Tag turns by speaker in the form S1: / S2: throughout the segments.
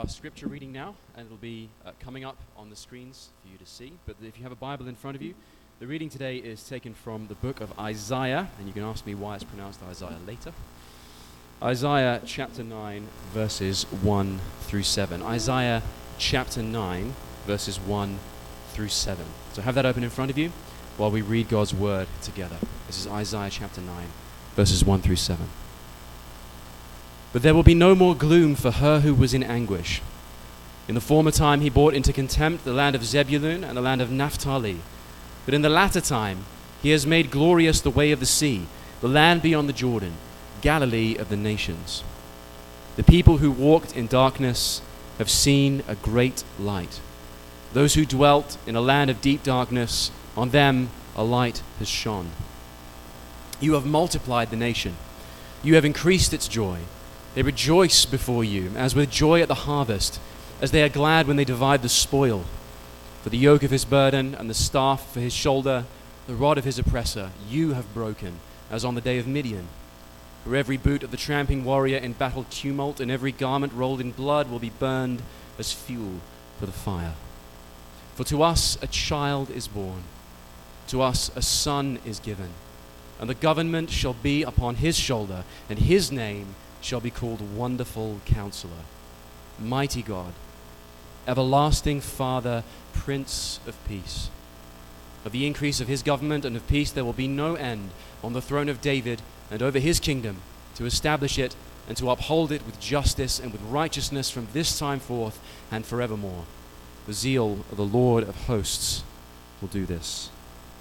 S1: Our scripture reading now, and it'll be coming up on the screens for you to see. But if you have a Bible in front of you, the reading today is taken from the book of Isaiah, and you can ask me why it's pronounced Isaiah later. Isaiah chapter 9, verses 1 through 7. Isaiah chapter 9, verses 1 through 7. So have that open in front of you while we read God's word together. This is Isaiah chapter 9, verses 1 through 7. But there will be no more gloom for her who was in anguish. In the former time he brought into contempt the land of Zebulun and the land of Naphtali. But in the latter time he has made glorious the way of the sea, the land beyond the Jordan, Galilee of the nations. The people who walked in darkness have seen a great light. Those who dwelt in a land of deep darkness, on them a light has shone. You have multiplied the nation. You have increased its joy. They rejoice before you, as with joy at the harvest, as they are glad when they divide the spoil. For the yoke of his burden and the staff for his shoulder, the rod of his oppressor, you have broken, as on the day of Midian. For every boot of the tramping warrior in battle tumult and every garment rolled in blood will be burned as fuel for the fire. For to us a child is born, to us a son is given, and the government shall be upon his shoulder, and his name shall be called Wonderful Counselor, Mighty God, Everlasting Father, Prince of Peace. Of the increase of his government and of peace there will be no end on the throne of David and over his kingdom, to establish it and to uphold it with justice and with righteousness from this time forth and forevermore. The zeal of the Lord of hosts will do this.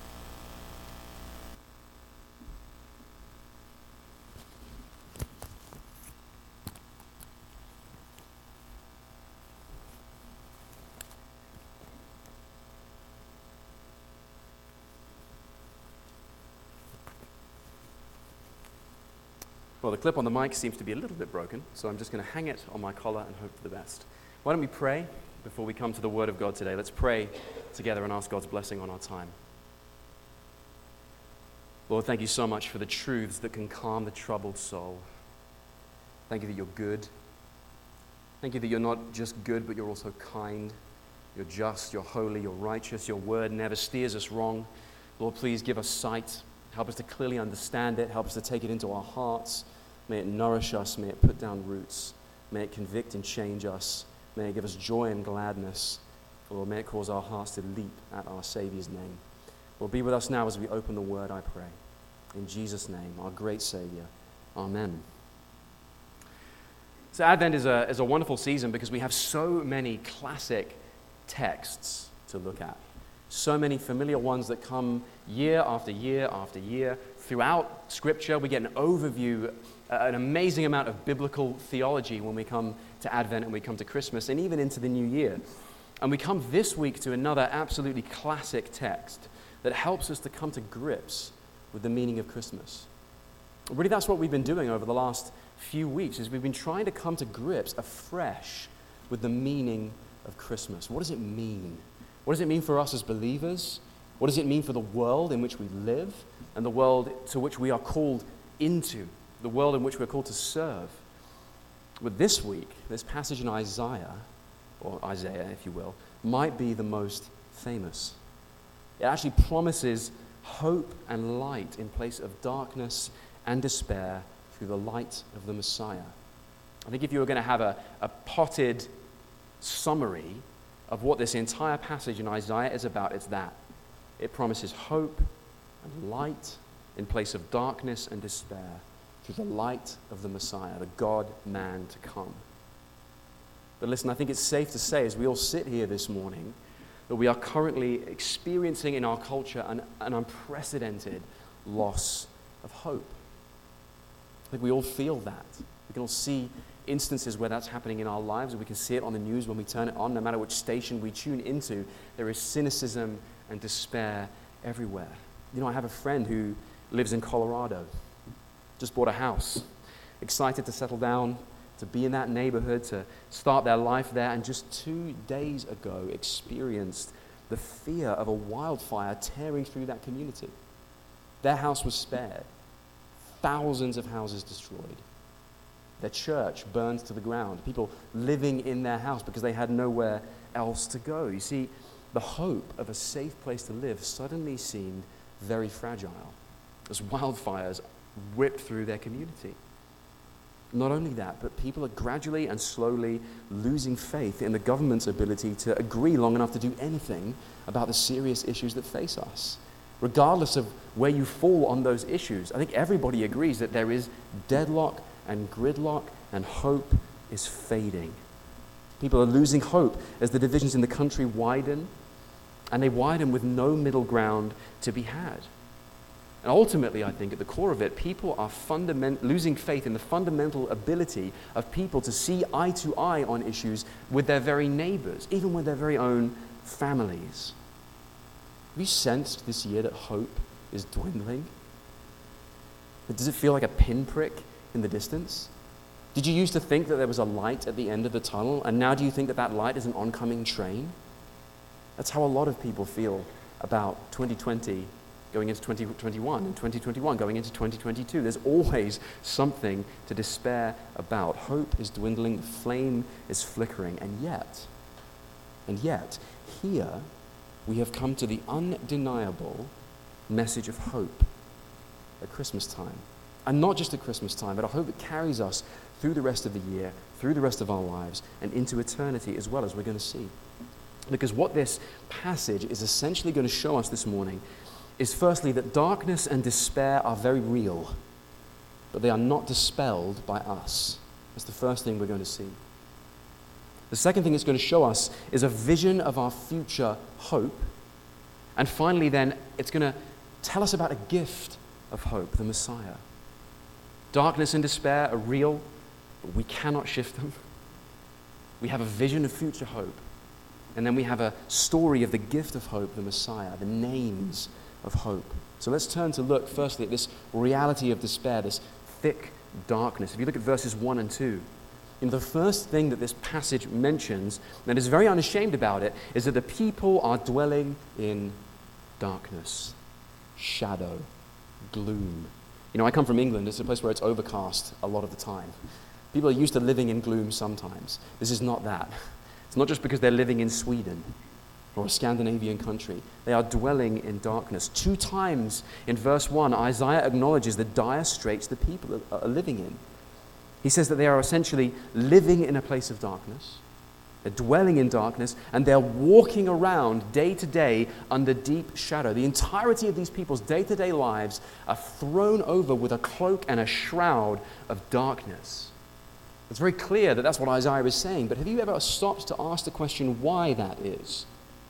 S1: Well, the clip on the mic seems to be a little bit broken, so I'm just going to hang it on my collar and hope for the best. Why don't we pray before we come to the Word of God today? Let's pray together and ask God's blessing on our time. Lord, thank you so much for the truths that can calm the troubled soul. Thank you that you're good. Thank you that you're not just good, but you're also kind. You're just, you're holy, you're righteous. Your Word never steers us wrong. Lord, please give us sight. Help us to clearly understand it. Help us to take it into our hearts. May it nourish us. May it put down roots. May it convict and change us. May it give us joy and gladness. Lord, may it cause our hearts to leap at our Savior's name. Lord, be with us now as we open the Word, I pray. In Jesus' name, our great Savior. Amen. So Advent is a wonderful season because we have so many classic texts to look at. So many familiar ones that come year after year after year. Throughout Scripture, we get an overview, an amazing amount of biblical theology when we come to Advent and we come to Christmas and even into the new year. And we come this week to another absolutely classic text that helps us to come to grips with the meaning of Christmas. Really, that's what we've been doing over the last few weeks, is we've been trying to come to grips afresh with the meaning of Christmas. What does it mean? What does it mean for us as believers? What does it mean for the world in which we live and the world to which we are called into, the world in which we're called to serve? But this week, this passage in Isaiah, or Isaiah if you will, might be the most famous. It actually promises hope and light in place of darkness and despair through the light of the Messiah. I think if you were going to have a potted summary of what this entire passage in Isaiah is about, it's that. It promises hope and light in place of darkness and despair through the light of the Messiah, the God-man to come. But listen, I think it's safe to say as we all sit here this morning that we are currently experiencing in our culture an unprecedented loss of hope. I think we all feel that. We can all see instances where that's happening in our lives, and we can see it on the news when we turn it on. No matter which station we tune into, there is cynicism and despair everywhere. You know, I have a friend who lives in Colorado, just bought a house, excited to settle down, to be in that neighborhood, to start their life there, and just 2 days ago experienced the fear of a wildfire tearing through that community. Their house was spared. Thousands of houses destroyed. their church burned to the ground, people living in their house because they had nowhere else to go. You see, the hope of a safe place to live suddenly seemed very fragile as wildfires whipped through their community. Not only that, but people are gradually and slowly losing faith in the government's ability to agree long enough to do anything about the serious issues that face us. Regardless of where you fall on those issues, I think everybody agrees that there is deadlock and gridlock, and hope is fading. People are losing hope as the divisions in the country widen, and they widen with no middle ground to be had. And ultimately, I think at the core of it, people are losing faith in the fundamental ability of people to see eye to eye on issues with their very neighbors, even with their very own families. Have you sensed this year that hope is dwindling? Does it feel like a pinprick in the distance? Did you used to think that there was a light at the end of the tunnel, and now do you think that that light is an oncoming train? That's how a lot of people feel about 2020 going into 2021, and 2021 going into 2022. There's always something to despair about. Hope is dwindling, the flame is flickering, and yet, here we have come to the undeniable message of hope at Christmas time. And not just at Christmas time, but I hope it carries us through the rest of the year, through the rest of our lives, and into eternity as well, as we're going to see. Because what this passage is essentially going to show us this morning is firstly that darkness and despair are very real, but they are not dispelled by us. That's the first thing we're going to see. The second thing it's going to show us is a vision of our future hope. And finally then, it's going to tell us about a gift of hope, the Messiah. Darkness and despair are real, but we cannot shift them. We have a vision of future hope. And then we have a story of the gift of hope, the Messiah, the names of hope. So let's turn to look firstly at this reality of despair, this thick darkness. If you look at verses 1 and 2, the first thing that this passage mentions, and is very unashamed about it, is that the people are dwelling in darkness, shadow, gloom. I come from England. It's a place where it's overcast a lot of the time. People are used to living in gloom sometimes. This is not that. It's not just because they're living in Sweden or a Scandinavian country. They are dwelling in darkness. 2 times in verse 1, Isaiah acknowledges the dire straits the people are living in. He says that they are essentially living in a place of darkness. They're dwelling in darkness, and they're walking around day to day under deep shadow. The entirety of these people's day-to-day lives are thrown over with a cloak and a shroud of darkness. It's very clear that that's what Isaiah is saying, but have you ever stopped to ask the question why that is?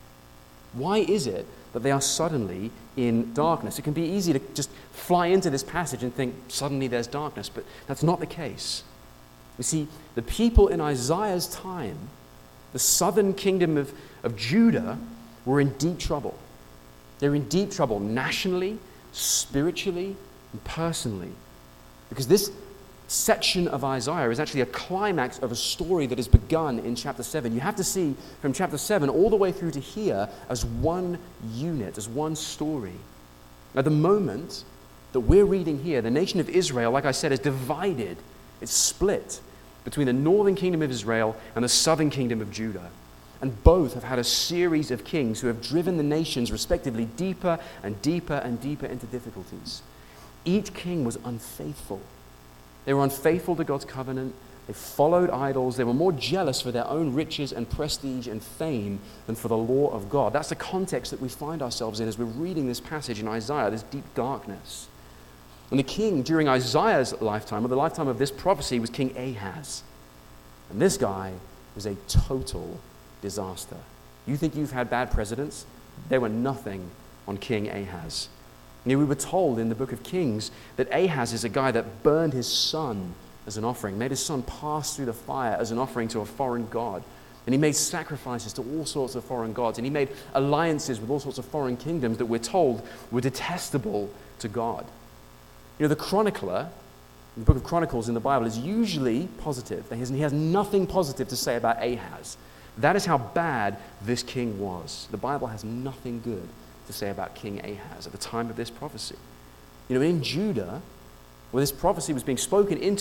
S1: Why is it that they are suddenly in darkness? It can be easy to just fly into this passage and think suddenly there's darkness, but that's not the case. You see, the people in Isaiah's time, the southern kingdom of Judah, were in deep trouble. They're in deep trouble nationally, spiritually, and personally. Because this section of Isaiah is actually a climax of a story that is begun in chapter 7. You have to see from chapter 7 all the way through to here as one unit, as one story. At the moment that we're reading here, the nation of Israel, like I said, is divided. It's split between the northern kingdom of Israel and the southern kingdom of Judah. And both have had a series of kings who have driven the nations respectively deeper and deeper and deeper into difficulties. Each king was unfaithful. They were unfaithful to God's covenant. They followed idols. They were more jealous for their own riches and prestige and fame than for the law of God. That's the context that we find ourselves in as we're reading this passage in Isaiah, this deep darkness. And the king during Isaiah's lifetime, or the lifetime of this prophecy, was King Ahaz. And this guy was a total disaster. You think you've had bad presidents? They were nothing on King Ahaz. We were told in the book of Kings that Ahaz is a guy that burned his son as an offering, made his son pass through the fire as an offering to a foreign god. And he made sacrifices to all sorts of foreign gods. And he made alliances with all sorts of foreign kingdoms that we're told were detestable to God. The chronicler, the book of Chronicles in the Bible, is usually positive. He has nothing positive to say about Ahaz. That is how bad this king was. The Bible has nothing good to say about King Ahaz at the time of this prophecy. In Judah, where this prophecy was being spoken into,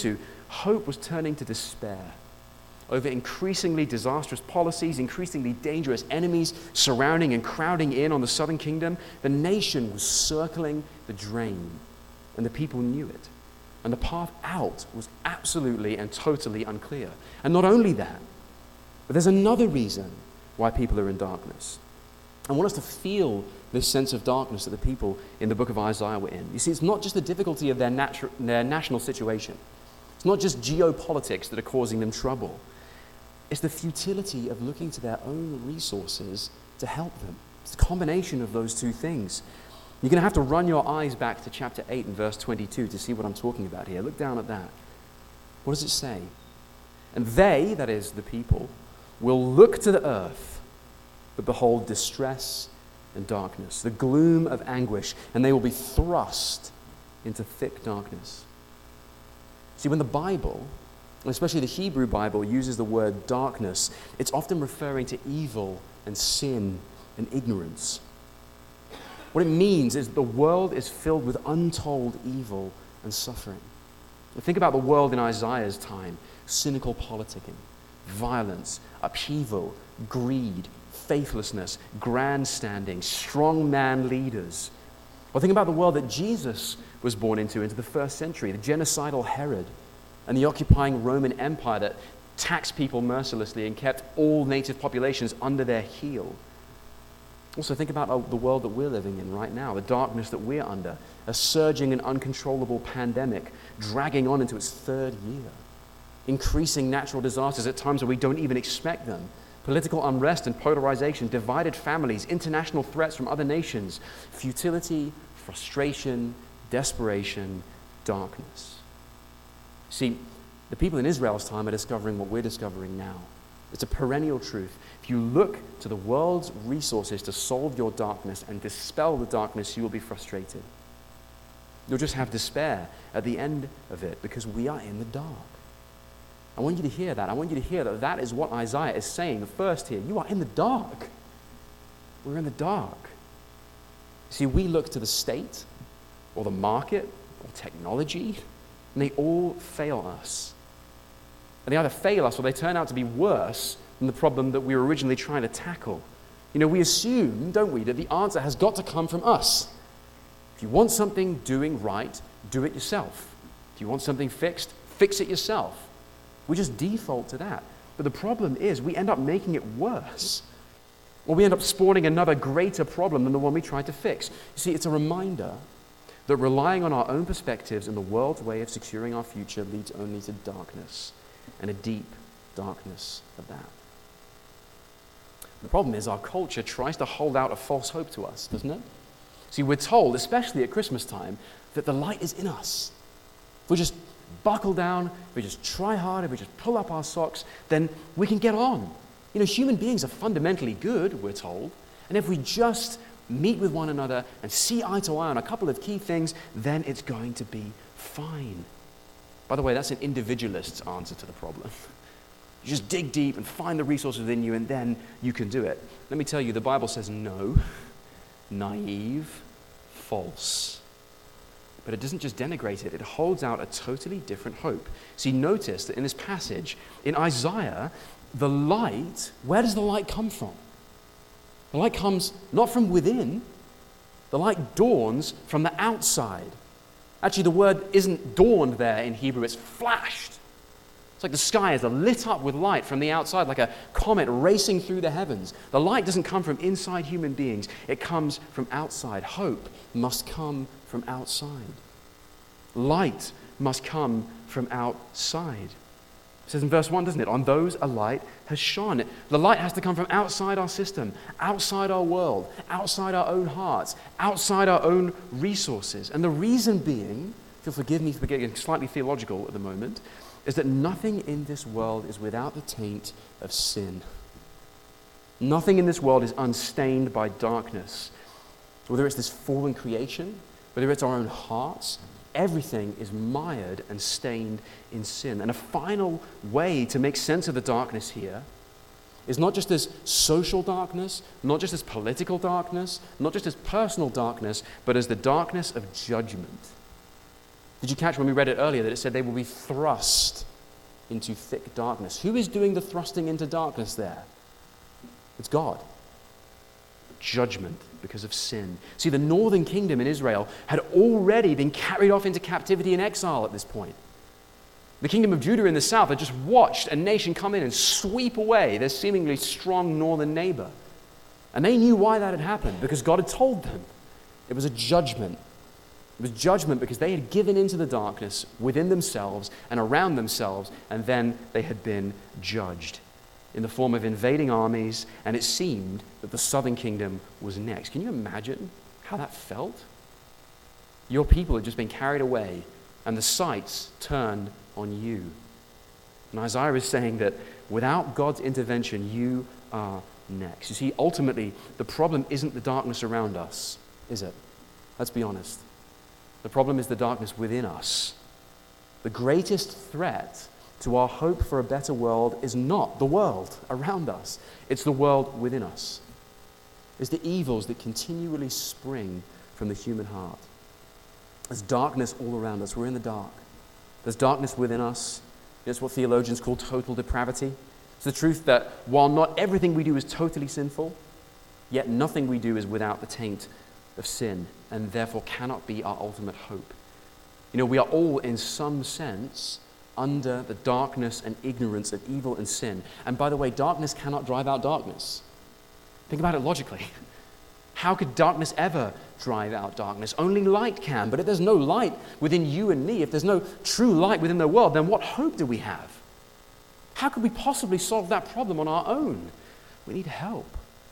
S1: hope was turning to despair over increasingly disastrous policies, increasingly dangerous enemies surrounding and crowding in on the southern kingdom. The nation was circling the drain, and the people knew it. And the path out was absolutely and totally unclear. And not only that, but there's another reason why people are in darkness. I want us to feel this sense of darkness that the people in the book of Isaiah were in. You see, it's not just the difficulty of their national situation. It's not just geopolitics that are causing them trouble. It's the futility of looking to their own resources to help them. It's a combination of those two things. You're going to have to run your eyes back to chapter 8 and verse 22 to see what I'm talking about here. Look down at that. What does it say? And they, that is the people, will look to the earth, but behold distress and darkness, the gloom of anguish, and they will be thrust into thick darkness. See, when the Bible, especially the Hebrew Bible, uses the word darkness, it's often referring to evil and sin and ignorance. What it means is the world is filled with untold evil and suffering. Think about the world in Isaiah's time: cynical politicking, violence, upheaval, greed, faithlessness, grandstanding, strongman leaders. Or think about the world that Jesus was born into the first century: the genocidal Herod and the occupying Roman Empire that taxed people mercilessly and kept all native populations under their heel. Also, think about the world that we're living in right now, the darkness that we're under, a surging and uncontrollable pandemic dragging on into its third year, increasing natural disasters at times where we don't even expect them, political unrest and polarization, divided families, international threats from other nations, futility, frustration, desperation, darkness. See, the people in Israel's time are discovering what we're discovering now. It's a perennial truth. If you look to the world's resources to solve your darkness and dispel the darkness, you will be frustrated. You'll just have despair at the end of it because we are in the dark. I want you to hear that. I want you to hear that that is what Isaiah is saying first here. You are in the dark. We're in the dark. See, we look to the state or the market or technology, and they all fail us. And they either fail us or they turn out to be worse than the problem that we were originally trying to tackle. You know, we assume, don't we, that the answer has got to come from us. If you want something doing right, do it yourself. If you want something fixed, fix it yourself. We just default to that. But the problem is we end up making it worse. Or we end up spawning another greater problem than the one we tried to fix. You see, it's a reminder that relying on our own perspectives and the world's way of securing our future leads only to darkness, and a deep darkness of that. The problem is our culture tries to hold out a false hope to us, doesn't it? See, we're told, especially at Christmas time, that the light is in us. If we just buckle down, if we just try hard, if we just pull up our socks, then we can get on. You know, human beings are fundamentally good, we're told, and if we just meet with one another and see eye to eye on a couple of key things, then it's going to be fine. By the way, that's an individualist's answer to the problem. You just dig deep and find the resources within you, and then you can do it. Let me tell you, the Bible says no, naive, false. But it doesn't just denigrate it, it holds out a totally different hope. See, notice that in this passage, in Isaiah, the light, where does the light come from? The light comes not from within, the light dawns from the outside. Actually, the word isn't dawned there in Hebrew, it's flashed. It's like the sky is lit up with light from the outside, like a comet racing through the heavens. The light doesn't come from inside human beings, it comes from outside. Hope must come from outside. Light must come from outside. It says in verse 1, doesn't it? On those a light has shone. The light has to come from outside our system, outside our world, outside our own hearts, outside our own resources. And the reason being, if you'll forgive me for getting slightly theological at the moment, is that nothing in this world is without the taint of sin. Nothing in this world is unstained by darkness. Whether it's this fallen creation, whether it's our own hearts, everything is mired and stained in sin. And a final way to make sense of the darkness here is not just as social darkness, not just as political darkness, not just as personal darkness, but as the darkness of judgment. Did you catch when we read it earlier that it said they will be thrust into thick darkness? Who is doing the thrusting into darkness there? It's God. Judgment because of sin. See, the northern kingdom in Israel had already been carried off into captivity and exile at this point. The kingdom of Judah in the south had just watched a nation come in and sweep away their seemingly strong northern neighbor. And they knew why that had happened, because God had told them. It was a judgment. It was judgment because they had given into the darkness within themselves and around themselves, and then they had been judged in the form of invading armies, and it seemed that the southern kingdom was next. Can you imagine how that felt? Your people had just been carried away, and the sights turned on you. And Isaiah is saying that without God's intervention, you are next. You see, ultimately, the problem isn't the darkness around us, is it? Let's be honest. The problem is the darkness within us. The greatest threat to our hope for a better world is not the world around us. It's the world within us. It's the evils that continually spring from the human heart. There's darkness all around us. We're in the dark. There's darkness within us. It's what theologians call total depravity. It's the truth that while not everything we do is totally sinful, yet nothing we do is without the taint of sin, and therefore cannot be our ultimate hope. You know, we are all, in some sense, under the darkness and ignorance of evil and sin. And by the way, darkness cannot drive out darkness. Think about it logically. How could darkness ever drive out darkness? Only light can. But if there's no light within you and me, if there's no true light within the world, then what hope do we have? How could we possibly solve that problem on our own? We need help.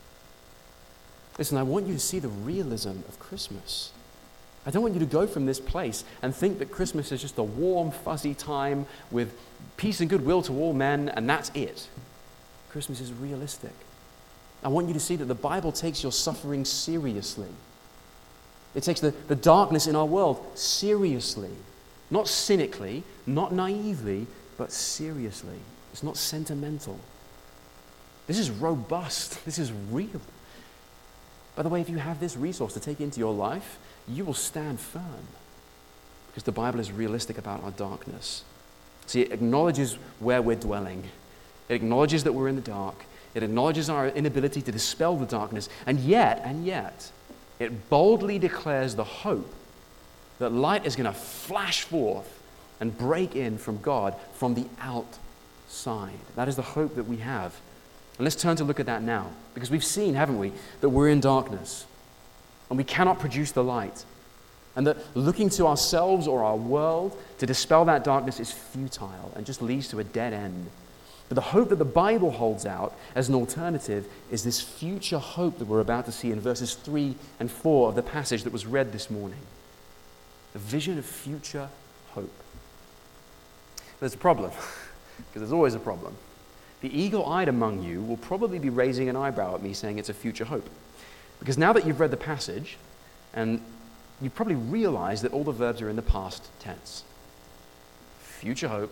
S1: Listen, I want you to see the realism of Christmas. I don't want you to go from this place and think that Christmas is just a warm, fuzzy time with peace and goodwill to all men, and that's it. Christmas is realistic. I want you to see that the Bible takes your suffering seriously. It takes the darkness in our world seriously. Not cynically, not naively, but seriously. It's not sentimental. This is robust. This is real. By the way, if you have this resource to take into your life, you will stand firm because the Bible is realistic about our darkness. See, it acknowledges where we're dwelling. It acknowledges that we're in the dark. It acknowledges our inability to dispel the darkness. And yet, it boldly declares the hope that light is going to flash forth and break in from God from the outside. That is the hope that we have. And let's turn to look at that now, because we've seen, haven't we, that we're in darkness and we cannot produce the light, and that looking to ourselves or our world to dispel that darkness is futile and just leads to a dead end. But the hope that the Bible holds out as an alternative is this future hope that we're about to see in verses 3 and 4 of the passage that was read this morning. The vision of future hope. There's a problem, because there's always a problem. The eagle-eyed among you will probably be raising an eyebrow at me saying it's a future hope. Because now that you've read the passage, and you've probably realized that all the verbs are in the past tense. Future hope,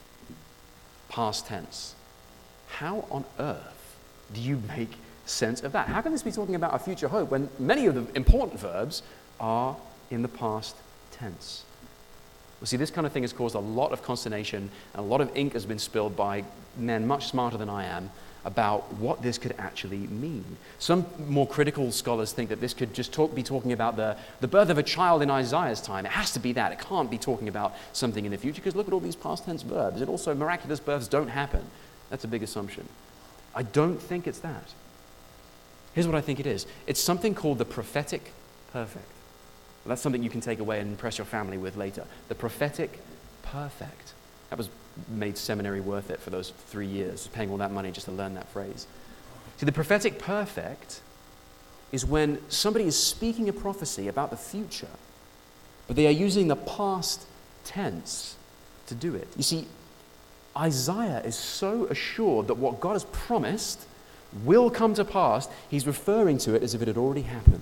S1: past tense. How on earth do you make sense of that? How can this be talking about a future hope when many of the important verbs are in the past tense? Well, see, this kind of thing has caused a lot of consternation, and a lot of ink has been spilled by men much smarter than I am about what this could actually mean. Some more critical scholars think that this could just be talking about the birth of a child in Isaiah's time. It has to be that. It can't be talking about something in the future, because look at all these past tense verbs. And also, miraculous births don't happen. That's a big assumption. I don't think it's that. Here's what I think it is. It's something called the prophetic perfect. Well, that's something you can take away and impress your family with later. The prophetic perfect. That was made seminary worth it for those 3 years, paying all that money just to learn that phrase. See, the prophetic perfect is when somebody is speaking a prophecy about the future, but they are using the past tense to do it. You see, Isaiah is so assured that what God has promised will come to pass, he's referring to it as if it had already happened.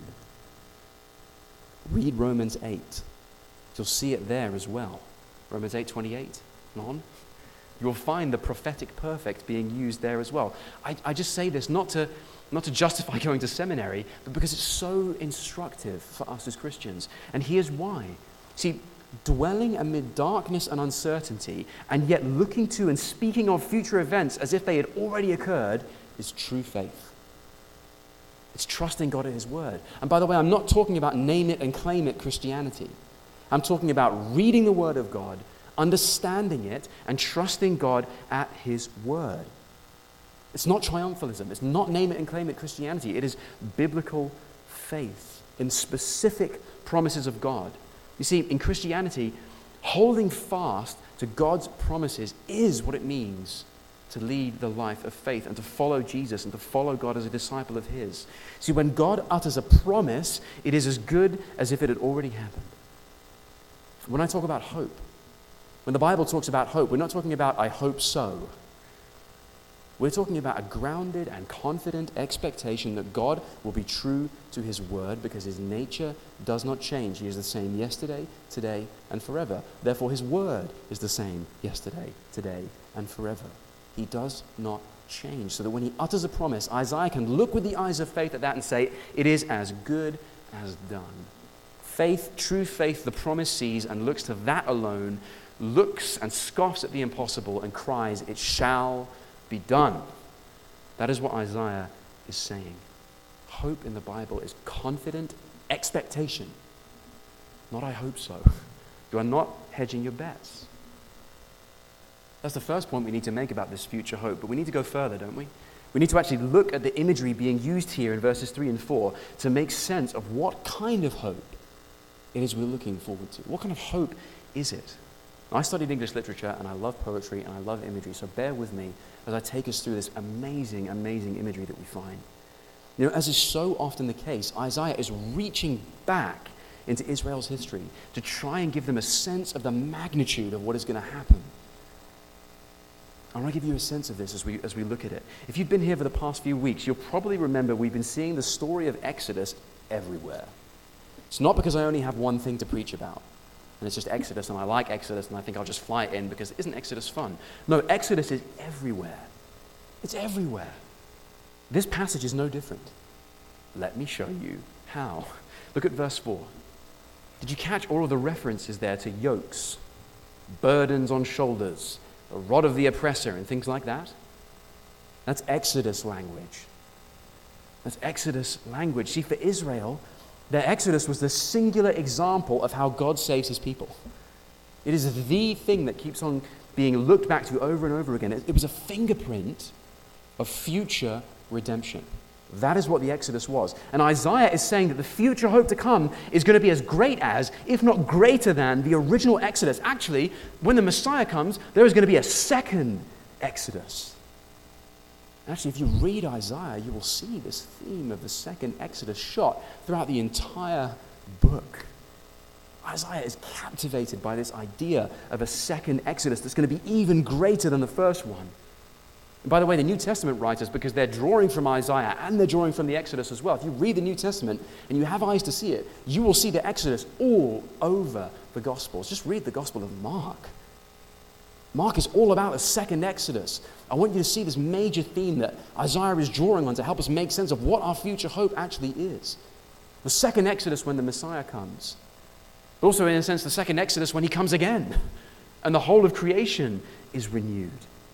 S1: Read Romans 8. You'll see it there as well. Romans 8:28 on. You'll find the prophetic perfect being used there as well. I just say this not to justify going to seminary, but because it's so instructive for us as Christians. And here's why. See, dwelling amid darkness and uncertainty, and yet looking to and speaking of future events as if they had already occurred, is true faith. It's trusting God at His word. And by the way, I'm not talking about name it and claim it Christianity. I'm talking about reading the word of God, understanding it, and trusting God at His word. It's not triumphalism. It's not name it and claim it Christianity. It is biblical faith in specific promises of God. You see, in Christianity, holding fast to God's promises is what it means to lead the life of faith and to follow Jesus and to follow God as a disciple of His. See, when God utters a promise, it is as good as if it had already happened. When I talk about hope, when the Bible talks about hope, we're not talking about I hope so. We're talking about a grounded and confident expectation that God will be true to His word because His nature does not change. He is the same yesterday, today, and forever. Therefore, His word is the same yesterday, today, and forever. He does not change. So that when He utters a promise, Isaiah can look with the eyes of faith at that and say, it is as good as done. Faith, true faith, the promise sees and looks to that alone, looks and scoffs at the impossible and cries, it shall be done. That is what Isaiah is saying. Hope in the Bible is confident expectation. Not I hope so. You are not hedging your bets. That's the first point we need to make about this future hope. But we need to go further, don't we? We need to actually look at the imagery being used here in verses 3 and 4 to make sense of what kind of hope it is we're looking forward to. What kind of hope is it? I studied English literature and I love poetry and I love imagery, so bear with me as I take us through this amazing, amazing imagery that we find. You know, as is so often the case, Isaiah is reaching back into Israel's history to try and give them a sense of the magnitude of what is going to happen. I want to give you a sense of this as we look at it. If you've been here for the past few weeks, you'll probably remember we've been seeing the story of Exodus everywhere. It's not because I only have one thing to preach about. And it's just Exodus, and I like Exodus, and I think I'll just fly it in because isn't Exodus fun? No, Exodus is everywhere. It's everywhere. This passage is no different. Let me show you how. Look at verse 4. Did you catch all of the references there to yokes, burdens on shoulders, a rod of the oppressor, and things like that? That's Exodus language. That's Exodus language. See, for Israel, their Exodus was the singular example of how God saves His people. It is the thing that keeps on being looked back to over and over again. It was a fingerprint of future redemption. That is what the Exodus was. And Isaiah is saying that the future hope to come is going to be as great as, if not greater than, the original Exodus. Actually, when the Messiah comes, there is going to be a second Exodus. Actually, if you read Isaiah, you will see this theme of the second Exodus shot throughout the entire book. Isaiah is captivated by this idea of a second Exodus that's going to be even greater than the first one. And by the way, the New Testament writers, because they're drawing from Isaiah and they're drawing from the Exodus as well, if you read the New Testament and you have eyes to see it, you will see the Exodus all over the Gospels. Just read the Gospel of Mark. Mark is all about a second Exodus. I want you to see this major theme that Isaiah is drawing on to help us make sense of what our future hope actually is. The second Exodus when the Messiah comes. But also, in a sense, the second Exodus when He comes again. And the whole of creation is renewed.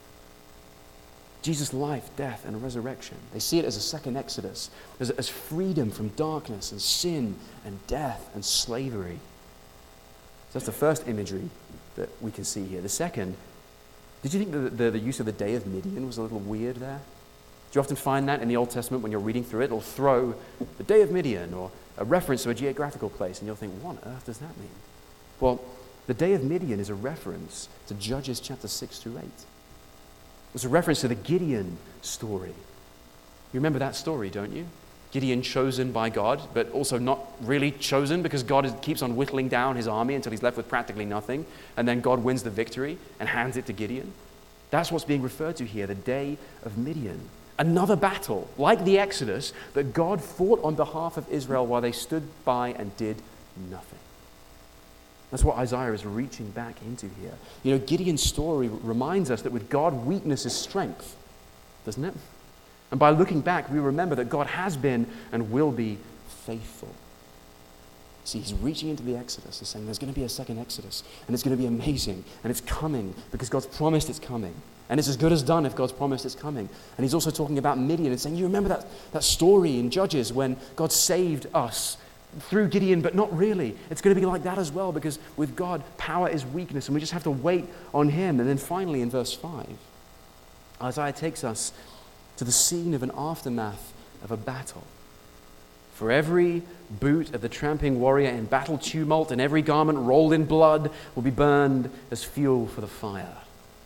S1: Jesus' life, death, and resurrection. They see it as a second Exodus, as freedom from darkness and sin and death and slavery. So that's the first imagery that we can see here. The second, did you think that the use of the day of Midian was a little weird there? Do you often find that in the Old Testament when you're reading through it? It'll throw the day of Midian or a reference to a geographical place, and you'll think, what on earth does that mean? Well, the day of Midian is a reference to Judges chapter 6 through 8. It's a reference to the Gideon story. You remember that story, don't you? Gideon chosen by God, but also not really chosen because God keeps on whittling down his army until he's left with practically nothing, and then God wins the victory and hands it to Gideon. That's what's being referred to here, the day of Midian. Another battle, like the Exodus, that God fought on behalf of Israel while they stood by and did nothing. That's what Isaiah is reaching back into here. You know, Gideon's story reminds us that with God, weakness is strength, doesn't it? And by looking back, we remember that God has been and will be faithful. See, he's reaching into the Exodus and saying there's going to be a second Exodus, and it's going to be amazing, and it's coming because God's promised it's coming. And it's as good as done if God's promised it's coming. And he's also talking about Midian and saying, you remember that story in Judges when God saved us through Gideon, but not really. It's going to be like that as well, because with God, power is weakness, and we just have to wait on him. And then finally in verse 5, Isaiah takes us to the scene of an aftermath of a battle. For every boot of the tramping warrior in battle tumult and every garment rolled in blood will be burned as fuel for the fire.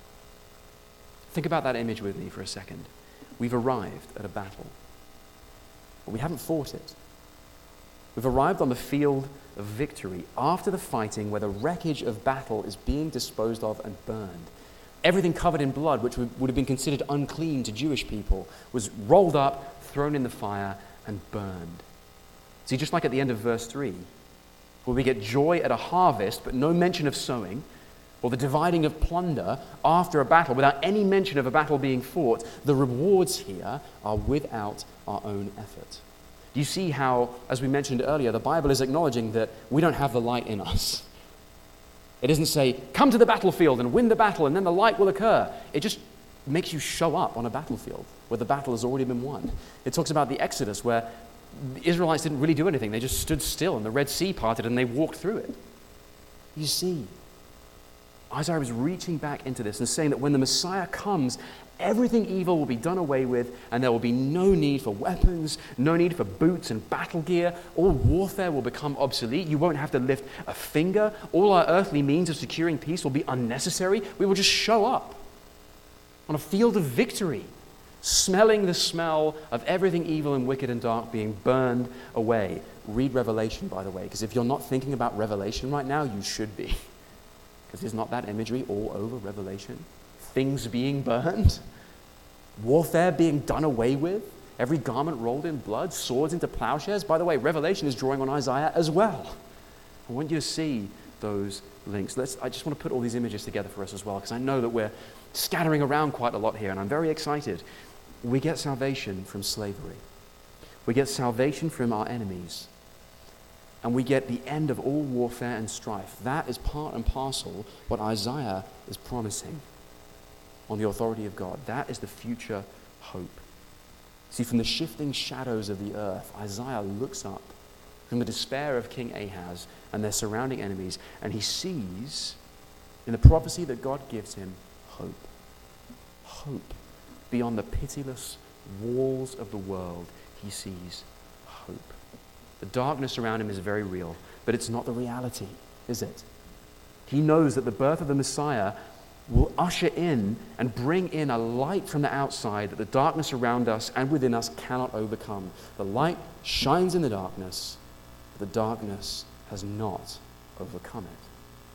S1: Think about that image with me for a second. We've arrived at a battle, but we haven't fought it. We've arrived on the field of victory after the fighting where the wreckage of battle is being disposed of and burned. Everything covered in blood, which would have been considered unclean to Jewish people, was rolled up, thrown in the fire, and burned. See, just like at the end of verse 3, where we get joy at a harvest, but no mention of sowing, or the dividing of plunder after a battle without any mention of a battle being fought, the rewards here are without our own effort. Do you see how, as we mentioned earlier, the Bible is acknowledging that we don't have the light in us? It doesn't say, come to the battlefield and win the battle and then the light will occur. It just makes you show up on a battlefield where the battle has already been won. It talks about the Exodus where the Israelites didn't really do anything. They just stood still and the Red Sea parted and they walked through it. You see, Isaiah is reaching back into this and saying that when the Messiah comes, everything evil will be done away with, and there will be no need for weapons, no need for boots and battle gear. All warfare will become obsolete. You won't have to lift a finger. All our earthly means of securing peace will be unnecessary. We will just show up on a field of victory, smelling the smell of everything evil and wicked and dark being burned away. Read Revelation, by the way, because if you're not thinking about Revelation right now, you should be. Because is not that imagery all over Revelation? Things being burned, warfare being done away with, every garment rolled in blood, swords into plowshares. By the way, Revelation is drawing on Isaiah as well. I want you to see those links. I just want to put all these images together for us as well, because I know that we're scattering around quite a lot here, and I'm very excited. We get salvation from slavery. We get salvation from our enemies. And we get the end of all warfare and strife. That is part and parcel what Isaiah is promising on the authority of God. That is the future hope. See, from the shifting shadows of the earth, Isaiah looks up from the despair of King Ahaz and their surrounding enemies, and he sees in the prophecy that God gives him hope. Hope. Beyond the pitiless walls of the world, he sees hope. The darkness around him is very real, but it's not the reality, is it? He knows that the birth of the Messiah will usher in and bring in a light from the outside that the darkness around us and within us cannot overcome. The light shines in the darkness, but the darkness has not overcome it.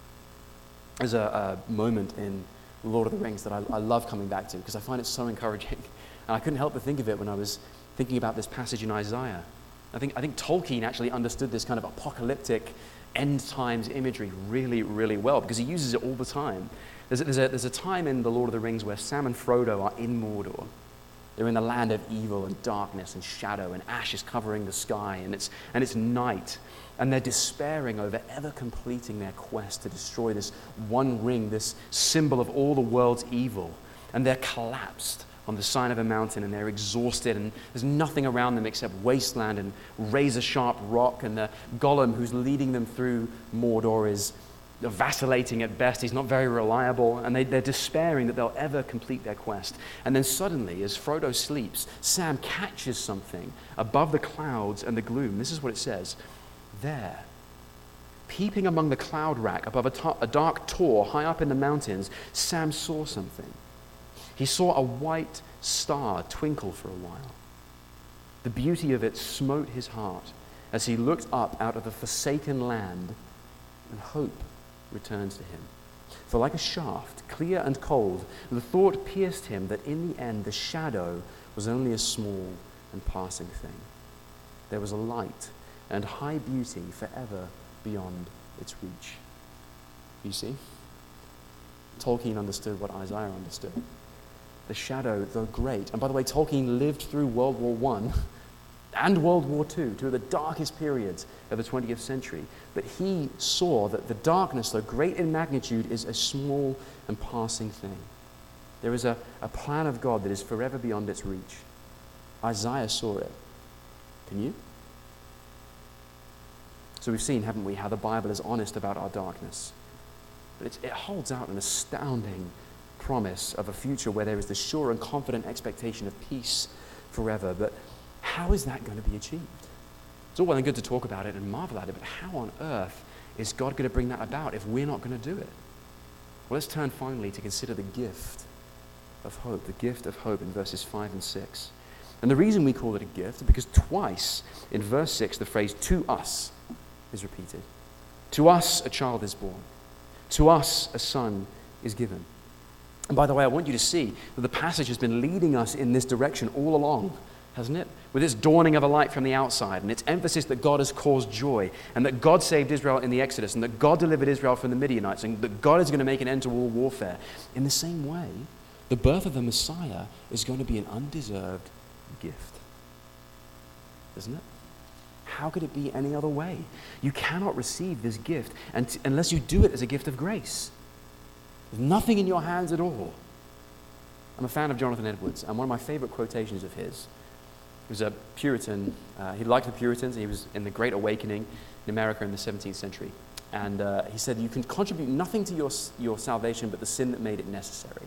S1: There's a moment in Lord of the Rings that I love coming back to because I find it so encouraging. And I couldn't help but think of it when I was thinking about this passage in Isaiah. I think Tolkien actually understood this kind of apocalyptic end times imagery really, really well because he uses it all the time. There's a time in The Lord of the Rings where Sam and Frodo are in Mordor. They're in the land of evil and darkness and shadow, and ash is covering the sky, and it's night. And they're despairing over ever completing their quest to destroy this one ring, this symbol of all the world's evil. And they're collapsed on the side of a mountain, and they're exhausted, and there's nothing around them except wasteland and razor-sharp rock, and the Gollum who's leading them through Mordor is vacillating at best. He's not very reliable, and they're despairing that they'll ever complete their quest. And then suddenly, as Frodo sleeps, Sam catches something above the clouds and the gloom. This is what it says. There, peeping among the cloud rack above a dark tor high up in the mountains, Sam saw something. He saw a white star twinkle for a while. The beauty of it smote his heart as he looked up out of the forsaken land, and hope returns to him. For like a shaft, clear and cold, the thought pierced him that in the end the shadow was only a small and passing thing. There was a light and high beauty forever beyond its reach. You see? Tolkien understood what Isaiah understood. The shadow, though great, and by the way, Tolkien lived through World War I, and World War II, two of the darkest periods of the 20th century. But he saw that the darkness, though great in magnitude, is a small and passing thing. There is a plan of God that is forever beyond its reach. Isaiah saw it. Can you? So we've seen, haven't we, how the Bible is honest about our darkness. But it holds out an astounding promise of a future where there is the sure and confident expectation of peace forever. But how is that going to be achieved? It's all well and good to talk about it and marvel at it, but how on earth is God going to bring that about if we're not going to do it? Well, let's turn finally to consider the gift of hope in verses 5 and 6. And the reason we call it a gift is because twice in verse 6 the phrase "to us" is repeated. To us a child is born. To us a son is given. And by the way, I want you to see that the passage has been leading us in this direction all along, hasn't it? With its dawning of a light from the outside and its emphasis that God has caused joy and that God saved Israel in the Exodus and that God delivered Israel from the Midianites and that God is going to make an end to all warfare. In the same way, the birth of the Messiah is going to be an undeserved gift. Isn't it? How could it be any other way? You cannot receive this gift unless you do it as a gift of grace. There's nothing in your hands at all. I'm a fan of Jonathan Edwards, and one of my favorite quotations of his, he was a Puritan. He liked the Puritans, and he was in the Great Awakening in America in the 17th century. And he said, you can contribute nothing to your salvation but the sin that made it necessary.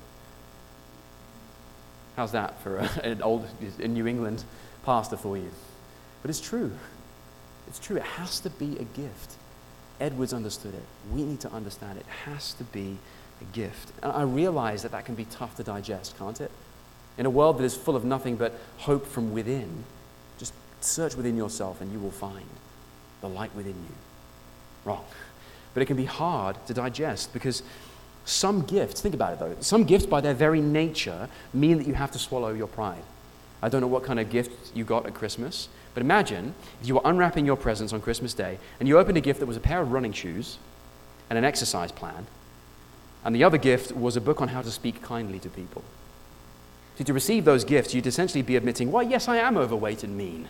S1: How's that for an old New England pastor for you? But it's true. It's true. It has to be a gift. Edwards understood it. We need to understand it. It has to be a gift. And I realize that can be tough to digest, can't it? In a world that is full of nothing but hope from within, just search within yourself and you will find the light within you. Wrong. But it can be hard to digest because some gifts, think about it though, some gifts by their very nature mean that you have to swallow your pride. I don't know what kind of gift you got at Christmas, but imagine if you were unwrapping your presents on Christmas Day and you opened a gift that was a pair of running shoes and an exercise plan, and the other gift was a book on how to speak kindly to people. See, to receive those gifts, you'd essentially be admitting, why, yes, I am overweight and mean.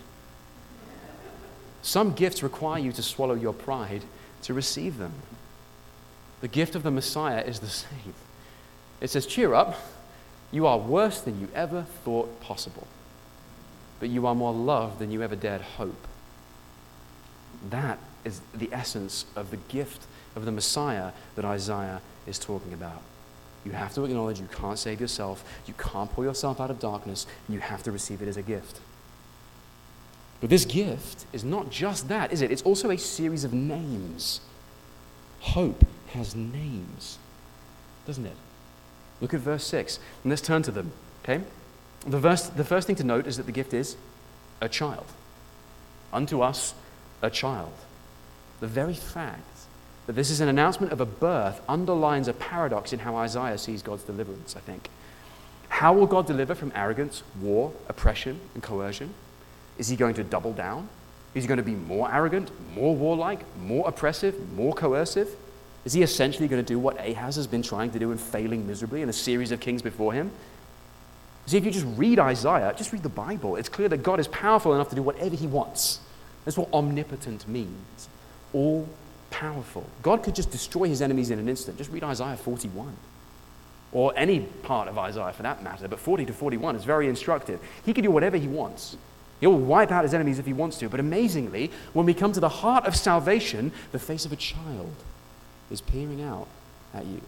S1: Some gifts require you to swallow your pride to receive them. The gift of the Messiah is the same. It says, cheer up, you are worse than you ever thought possible, but you are more loved than you ever dared hope. That is the essence of the gift of the Messiah that Isaiah is talking about. You have to acknowledge you can't save yourself, you can't pull yourself out of darkness, and you have to receive it as a gift. But this gift is not just that, is it? It's also a series of names. Hope has names, doesn't it? Look at verse 6, and let's turn to them, okay? The first thing to note is that the gift is a child. Unto us, a child. The very fact that this is an announcement of a birth underlines a paradox in how Isaiah sees God's deliverance, I think. How will God deliver from arrogance, war, oppression, and coercion? Is he going to double down? Is he going to be more arrogant, more warlike, more oppressive, more coercive? Is he essentially going to do what Ahaz has been trying to do and failing miserably in a series of kings before him? See, if you just read Isaiah, just read the Bible, it's clear that God is powerful enough to do whatever he wants. That's what omnipotent means. All powerful. God could just destroy his enemies in an instant. Just read Isaiah 41. Or any part of Isaiah for that matter, but 40 to 41 is very instructive. He can do whatever he wants. He'll wipe out his enemies if he wants to. But amazingly, when we come to the heart of salvation, the face of a child is peering out at you.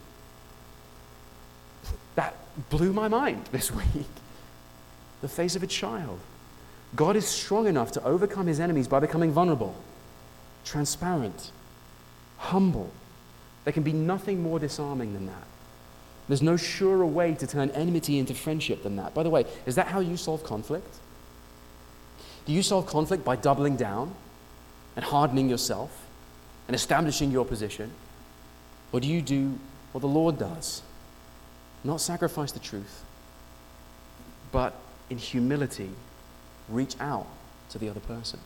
S1: That blew my mind this week. The face of a child. God is strong enough to overcome his enemies by becoming vulnerable, transparent, humble. There can be nothing more disarming than that. There's no surer way to turn enmity into friendship than that. By the way, is that how you solve conflict? Do you solve conflict by doubling down and hardening yourself and establishing your position? Or do you do what the Lord does? Not sacrifice the truth, but in humility, reach out to the other person.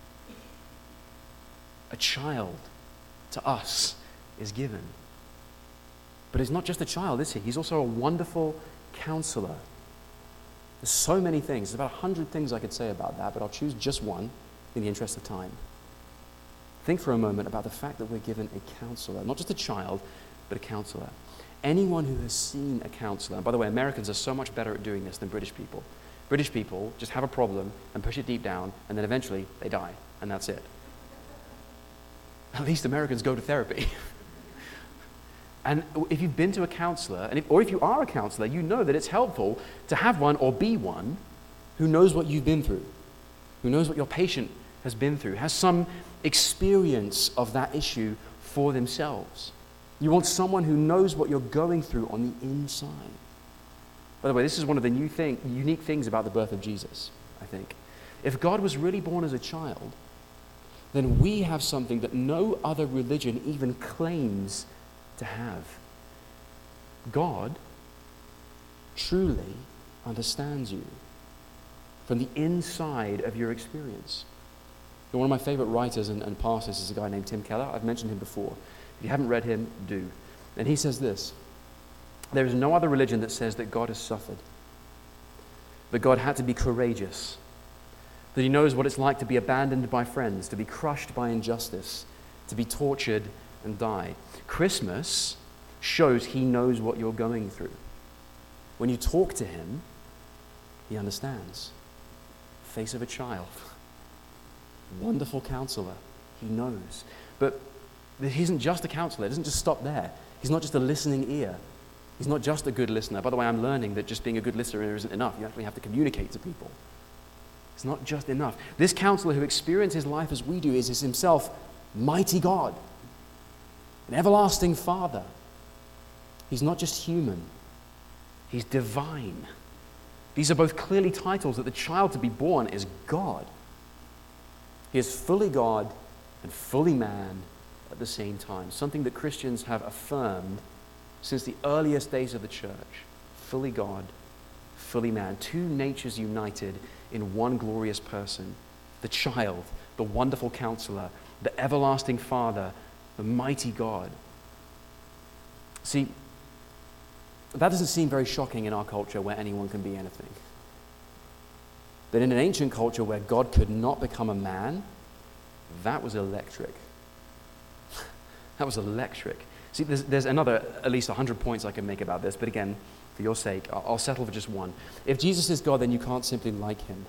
S1: A child to us is given. But he's not just a child, is he? He's also a wonderful counselor. There's so many things. There's about 100 things I could say about that, but I'll choose just one in the interest of time. Think for a moment about the fact that we're given a counselor, not just a child, but a counselor. Anyone who has seen a counselor, and by the way, Americans are so much better at doing this than British people. British people just have a problem and push it deep down, and then eventually they die, and that's it. At least Americans go to therapy. And if you've been to a counselor, or if you are a counselor, you know that it's helpful to have one or be one who knows what you've been through, who knows what your patient has been through, has some experience of that issue for themselves. You want someone who knows what you're going through on the inside. By the way, this is one of the unique things about the birth of Jesus, I think. If God was really born as a child, then we have something that no other religion even claims to have. God truly understands you from the inside of your experience. One of my favorite writers and pastors is a guy named Tim Keller. I've mentioned him before. If you haven't read him, do. And he says this: there is no other religion that says that God has suffered, that God had to be courageous, that he knows what it's like to be abandoned by friends, to be crushed by injustice, to be tortured and die. Christmas shows he knows what you're going through. When you talk to him, he understands. Face of a child. Wonderful counselor. He knows. But he isn't just a counselor. It doesn't just stop there. He's not just a listening ear. He's not just a good listener. By the way, I'm learning that just being a good listener isn't enough. You actually have to communicate to people. It's not just enough. This counselor who experiences life as we do is himself mighty God, an everlasting Father. He's not just human. He's divine. These are both clearly titles that the child to be born is God. He is fully God and fully man at the same time, something that Christians have affirmed since the earliest days of the church. Fully God, fully man, two natures united in one glorious person. The child, the wonderful counselor, the everlasting Father, the mighty God. See, that doesn't seem very shocking in our culture where anyone can be anything. But in an ancient culture where God could not become a man, that was electric. That was electric. See, there's another, at least 100 points I can make about this, but again, for your sake, I'll settle for just one. If Jesus is God, then you can't simply like him.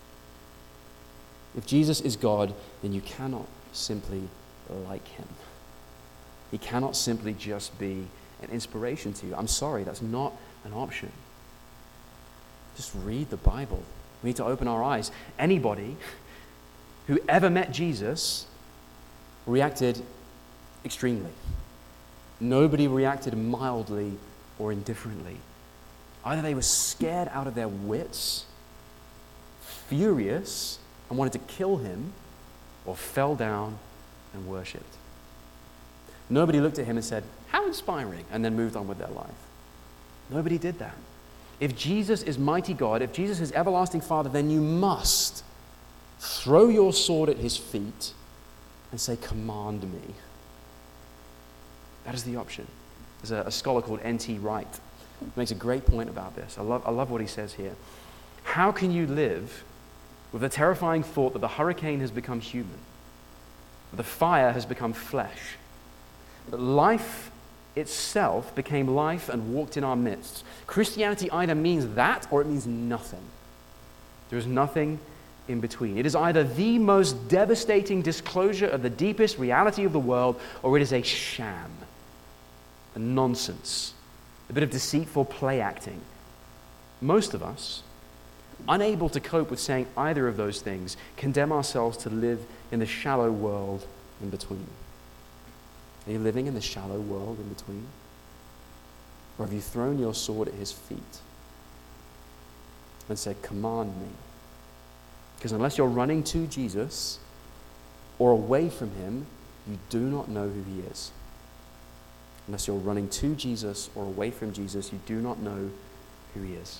S1: If Jesus is God, then you cannot simply like him. He cannot simply just be an inspiration to you. I'm sorry, that's not an option. Just read the Bible. We need to open our eyes. Anybody who ever met Jesus reacted extremely. Nobody reacted mildly or indifferently. Either they were scared out of their wits, furious, and wanted to kill him, or fell down and worshipped. Nobody looked at him and said, "How inspiring," and then moved on with their life. Nobody did that. If Jesus is mighty God, if Jesus is everlasting Father, then you must throw your sword at his feet and say, "Command me." That is the option. There's a scholar called N.T. Wright who makes a great point about this. I love what he says here. How can you live with the terrifying thought that the hurricane has become human, that the fire has become flesh, that life itself became life and walked in our midst? Christianity either means that or it means nothing. There is nothing in between. It is either the most devastating disclosure of the deepest reality of the world, or it is a sham, a nonsense, a bit of deceitful play acting. Most of us, unable to cope with saying either of those things, condemn ourselves to live in the shallow world in between. Are you living in the shallow world in between? Or have you thrown your sword at his feet and said, "Command me"? Because unless you're running to Jesus or away from him, you do not know who he is. Unless you're running to Jesus or away from Jesus, you do not know who he is.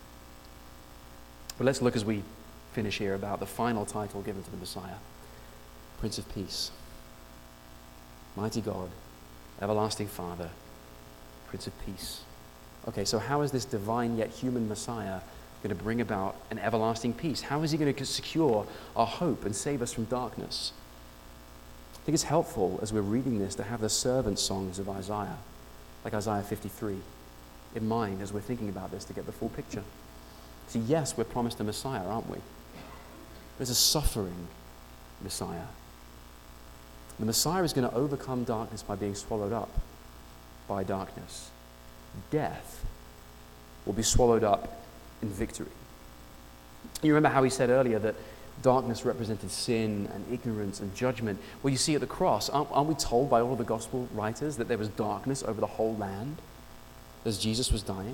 S1: But let's look as we finish here about the final title given to the Messiah, Prince of Peace. Mighty God, everlasting Father, Prince of Peace. Okay, so how is this divine yet human Messiah going to bring about an everlasting peace? How is he going to secure our hope and save us from darkness? I think it's helpful as we're reading this to have the servant songs of Isaiah, like Isaiah 53, in mind as we're thinking about this to get the full picture. See, yes, we're promised a Messiah, aren't we? There's a suffering Messiah. The Messiah is going to overcome darkness by being swallowed up by darkness. Death will be swallowed up in victory. You remember how he said earlier that darkness represented sin and ignorance and judgment. Well, you see at the cross, aren't we told by all of the gospel writers that there was darkness over the whole land as Jesus was dying?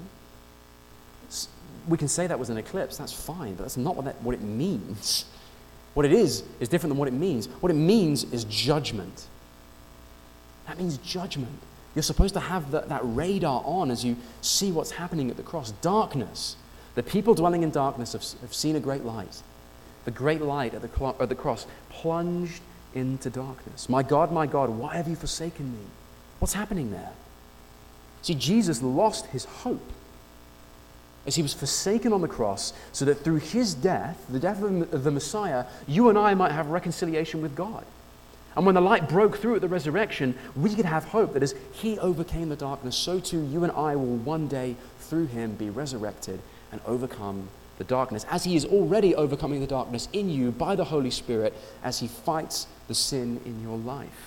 S1: We can say that was an eclipse, that's fine, but that's not what it means. What it is different than what it means. What it means is judgment. That means judgment. You're supposed to have that radar on as you see what's happening at the cross. Darkness. The people dwelling in darkness have seen a great light. The great light at the cross plunged into darkness. My God, why have you forsaken me? What's happening there? See, Jesus lost his hope as he was forsaken on the cross so that through his death, the death of the Messiah, you and I might have reconciliation with God. And when the light broke through at the resurrection, we could have hope that as he overcame the darkness, so too you and I will one day through him be resurrected and overcome the darkness, as he is already overcoming the darkness in you by the Holy Spirit as he fights the sin in your life.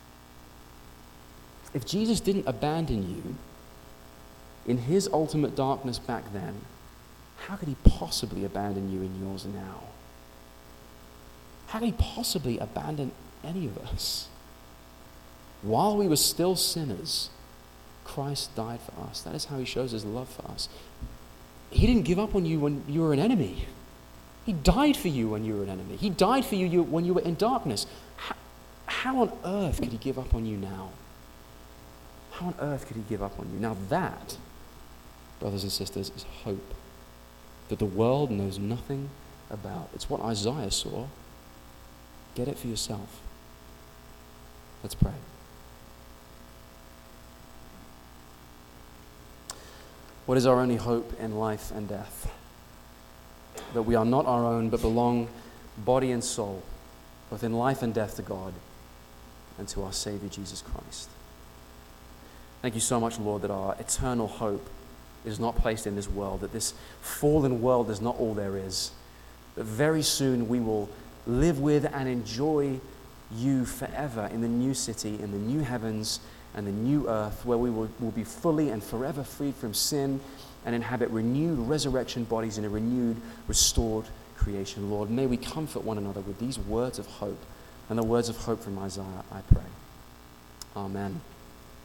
S1: If Jesus didn't abandon you in his ultimate darkness back then, how could he possibly abandon you in yours now? How could he possibly abandon any of us? While we were still sinners, Christ died for us. That is how he shows his love for us. He didn't give up on you when you were an enemy. He died for you when you were an enemy. He died for you when you were in darkness. How on earth could he give up on you now? How on earth could he give up on you? Now that, brothers and sisters, is hope that the world knows nothing about. It's what Isaiah saw. Get it for yourself. Let's pray. What is our only hope in life and death? That we are not our own, but belong body and soul, both in life and death, to God and to our Savior Jesus Christ. Thank you so much, Lord, that our eternal hope is not placed in this world, that this fallen world is not all there is, that very soon we will live with and enjoy you forever in the new city, in the new heavens and the new earth, where we will be fully and forever freed from sin and inhabit renewed resurrection bodies in a renewed, restored creation. Lord, may we comfort one another with these words of hope and the words of hope from Isaiah, I pray. Amen.